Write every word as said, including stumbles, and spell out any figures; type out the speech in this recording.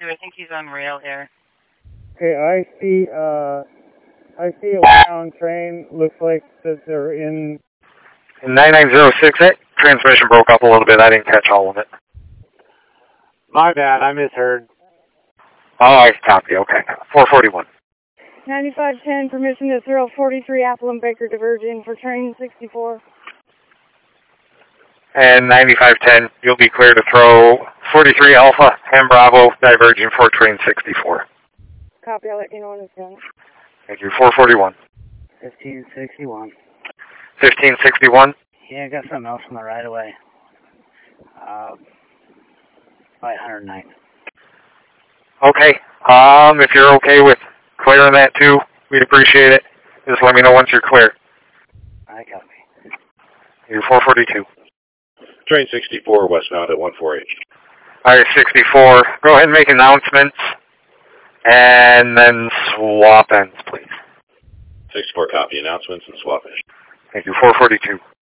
two. I think he's on rail air. Okay, I see, uh, I see a down train. Looks like that they're in... nine nine zero six eight. Transmission broke up a little bit. I didn't catch all of it. My bad, I misheard. Oh, I copy. Okay. four forty-one. ninety-five ten, permission to throw forty-three Apple and Baker diverging for train sixty-four. And ninety-five ten, you'll be clear to throw forty-three Alpha and Bravo diverging for train sixty-four. Copy, I'll let you know when it's done. Thank you. four forty-one. fifteen sixty-one. fifteen sixty-one. Yeah, I got something else on the right away. Uh, by one hundred nine. Okay. Um, if you're okay with clearing that too, we'd appreciate it. Just let me know once you're clear. I copy. You're four forty-two. Train sixty-four westbound at one four eight. All right, sixty-four. Go ahead and make announcements, and then swap ends, please. sixty-four copy announcements and swap ends. Thank you. four forty-two.